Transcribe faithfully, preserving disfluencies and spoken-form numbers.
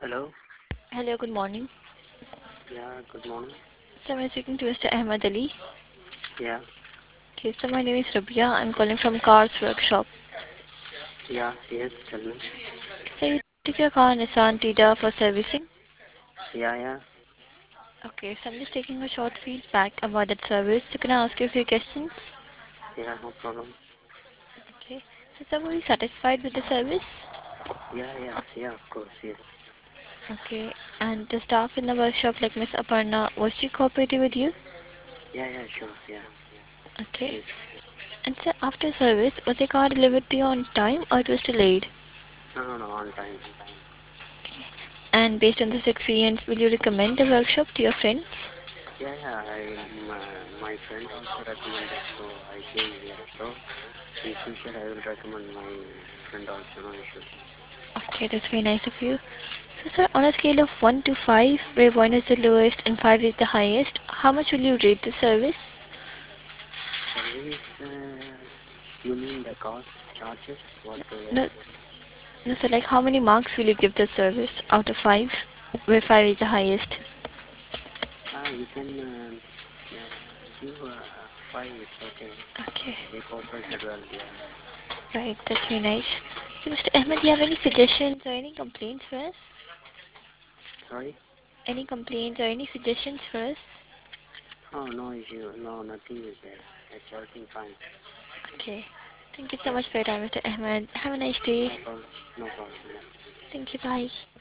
Hello. Hello, good morning. Yeah, good morning. So I'm speaking to Mister Ahmed Ali. Yeah, Okay, so my name is Rabia. I'm calling from Cars Workshop. yeah, yes, tell me. So you took your car Nissan Tida for servicing. Yeah, yeah, Okay, so I'm just taking a short feedback about that service. So can I ask you a few questions? yeah, no problem. Okay. So sir, were you satisfied with the service? Yeah, yeah, yeah, of course, yes. Okay. And the staff in the workshop, like Miss Aparna, was she cooperative with you? Yeah, yeah, sure, yeah, Okay. yes. And sir, after service, was the car delivered to you on time or it was delayed? No, no, no, on time. And based on this experience, will you recommend the workshop to your friends? Yeah, yeah, I, my, my friend also recommended, so I came here. So, in future, I will recommend my friend also, no issues. Okay, that's very nice of you. So, sir, on a scale of one to five, where one is the lowest and five is the highest, how much will you rate the service? Service, uh, you mean the cost, charges, what they are? No, no, sir, like how many marks will you give the service out of five, where five is the highest? Ah, you can um, uh, give uh, five, it's okay. Okay, They cooperated well, yeah. right, that's very nice. So, Mister Ahmed, do you have any suggestions or any complaints for us? Sorry? Any complaints or any suggestions for us? Oh, no issue. No, nothing is there. It's everything fine. Okay, thank you so Yeah, much for your time, Mister Ahmed. Have a nice day. no problem. No problem. Yeah. Thank you, bye.